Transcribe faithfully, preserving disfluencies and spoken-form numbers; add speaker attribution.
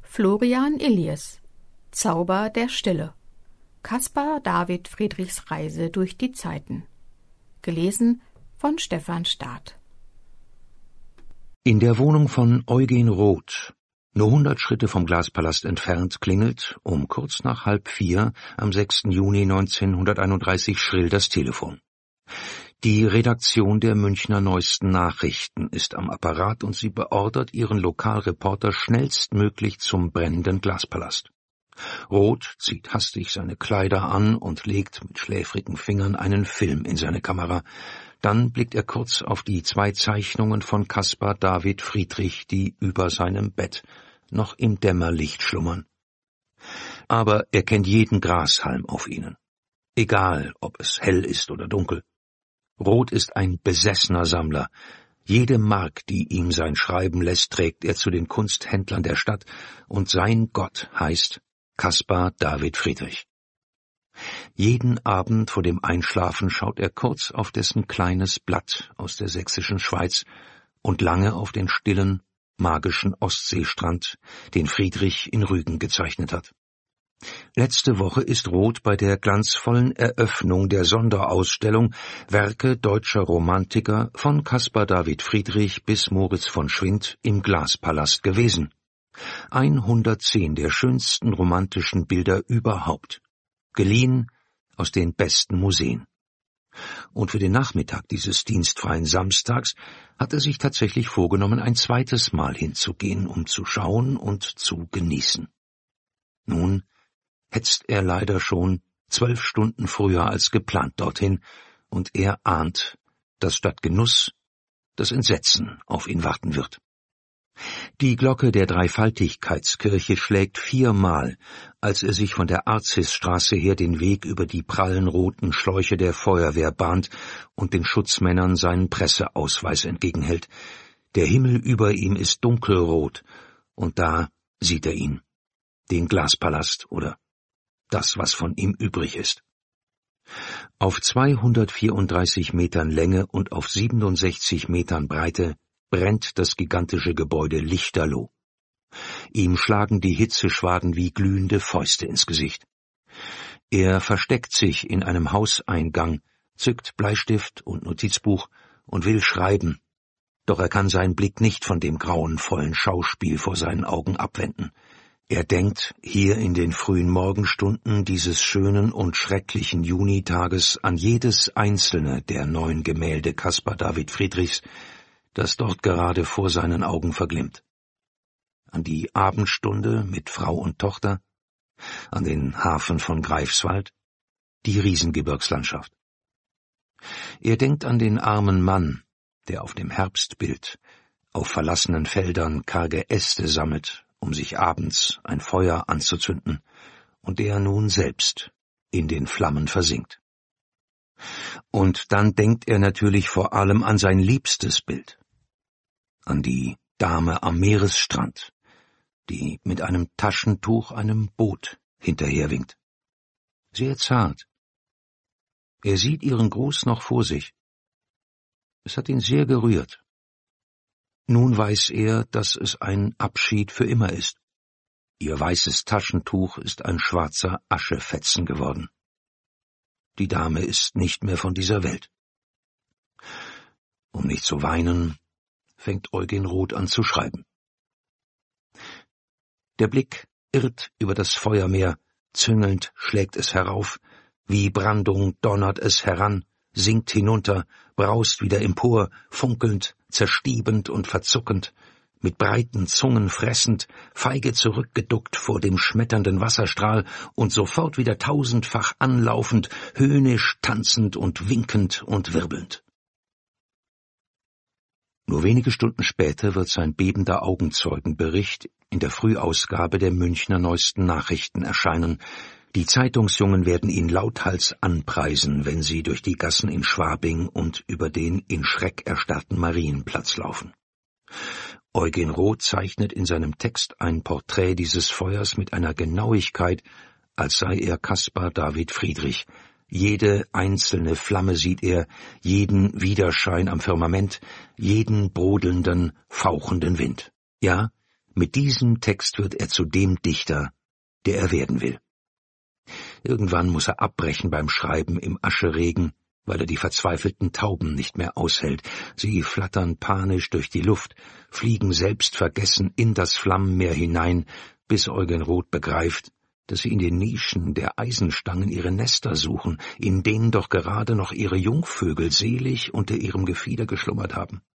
Speaker 1: Florian Illies: Zauber der Stille. Caspar David Friedrichs Reise durch die Zeiten. Gelesen von Stefan Staat.
Speaker 2: In der Wohnung von Eugen Roth, nur hundert Schritte vom Glaspalast entfernt, klingelt um kurz nach halb vier am sechsten Juni neunzehnhunderteinunddreißig schrill das Telefon. Die Redaktion der Münchner Neuesten Nachrichten ist am Apparat und sie beordert ihren Lokalreporter schnellstmöglich zum brennenden Glaspalast. Roth zieht hastig seine Kleider an und legt mit schläfrigen Fingern einen Film in seine Kamera. Dann blickt er kurz auf die zwei Zeichnungen von Caspar David Friedrich, die über seinem Bett noch im Dämmerlicht schlummern. Aber er kennt jeden Grashalm auf ihnen, egal ob es hell ist oder dunkel. Roth ist ein besessener Sammler. Jede Mark, die ihm sein Schreiben lässt, trägt er zu den Kunsthändlern der Stadt, und sein Gott heißt Caspar David Friedrich. Jeden Abend vor dem Einschlafen schaut er kurz auf dessen kleines Blatt aus der sächsischen Schweiz und lange auf den stillen, magischen Ostseestrand, den Friedrich in Rügen gezeichnet hat. Letzte Woche ist Roth bei der glanzvollen Eröffnung der Sonderausstellung Werke deutscher Romantiker von Caspar David Friedrich bis Moritz von Schwind im Glaspalast gewesen. hundertzehn der schönsten romantischen Bilder überhaupt, geliehen aus den besten Museen. Und für den Nachmittag dieses dienstfreien Samstags hat er sich tatsächlich vorgenommen, ein zweites Mal hinzugehen, um zu schauen und zu genießen. Nun hetzt er leider schon zwölf Stunden früher als geplant dorthin, und er ahnt, dass statt Genuss das Entsetzen auf ihn warten wird. Die Glocke der Dreifaltigkeitskirche schlägt viermal, als er sich von der Arzisstraße her den Weg über die prallen roten Schläuche der Feuerwehr bahnt und den Schutzmännern seinen Presseausweis entgegenhält. Der Himmel über ihm ist dunkelrot, und da sieht er ihn, den Glaspalast oder das, was von ihm übrig ist. Auf zweihundertvierunddreißig Metern Länge und auf siebenundsechzig Metern Breite brennt das gigantische Gebäude lichterloh. Ihm schlagen die Hitzeschwaden wie glühende Fäuste ins Gesicht. Er versteckt sich in einem Hauseingang, zückt Bleistift und Notizbuch und will schreiben, doch er kann seinen Blick nicht von dem grauenvollen Schauspiel vor seinen Augen abwenden. Er denkt hier in den frühen Morgenstunden dieses schönen und schrecklichen Junitages an jedes einzelne der neun Gemälde Caspar David Friedrichs, das dort gerade vor seinen Augen verglimmt. An die Abendstunde mit Frau und Tochter, an den Hafen von Greifswald, die Riesengebirgslandschaft. Er denkt an den armen Mann, der auf dem Herbstbild auf verlassenen Feldern karge Äste sammelt, um sich abends ein Feuer anzuzünden, und der nun selbst in den Flammen versinkt. Und dann denkt er natürlich vor allem an sein liebstes Bild, an die Dame am Meeresstrand, die mit einem Taschentuch einem Boot hinterherwinkt. Sehr zart. Er sieht ihren Gruß noch vor sich. Es hat ihn sehr gerührt. Nun weiß er, dass es ein Abschied für immer ist. Ihr weißes Taschentuch ist ein schwarzer Aschefetzen geworden. Die Dame ist nicht mehr von dieser Welt. Um nicht zu weinen, fängt Eugen Roth an zu schreiben. Der Blick irrt über das Feuermeer, züngelnd schlägt es herauf, wie Brandung donnert es heran, sinkt hinunter, braust wieder empor, funkelnd, zerstiebend und verzuckend, mit breiten Zungen fressend, feige zurückgeduckt vor dem schmetternden Wasserstrahl und sofort wieder tausendfach anlaufend, höhnisch tanzend und winkend und wirbelnd. Nur wenige Stunden später wird sein bebender Augenzeugenbericht in der Frühausgabe der Münchner Neuesten Nachrichten erscheinen. Die Zeitungsjungen werden ihn lauthals anpreisen, wenn sie durch die Gassen in Schwabing und über den in Schreck erstarrten Marienplatz laufen. Eugen Roth zeichnet in seinem Text ein Porträt dieses Feuers mit einer Genauigkeit, als sei er Caspar David Friedrich. Jede einzelne Flamme sieht er, jeden Widerschein am Firmament, jeden brodelnden, fauchenden Wind. Ja, Mit diesem Text wird er zu dem Dichter, der er werden will. Irgendwann muss er abbrechen beim Schreiben im Ascheregen, weil er die verzweifelten Tauben nicht mehr aushält. Sie flattern panisch durch die Luft, fliegen selbstvergessen in das Flammenmeer hinein, bis Eugen Roth begreift, dass sie in den Nischen der Eisenstangen ihre Nester suchen, in denen doch gerade noch ihre Jungvögel selig unter ihrem Gefieder geschlummert haben.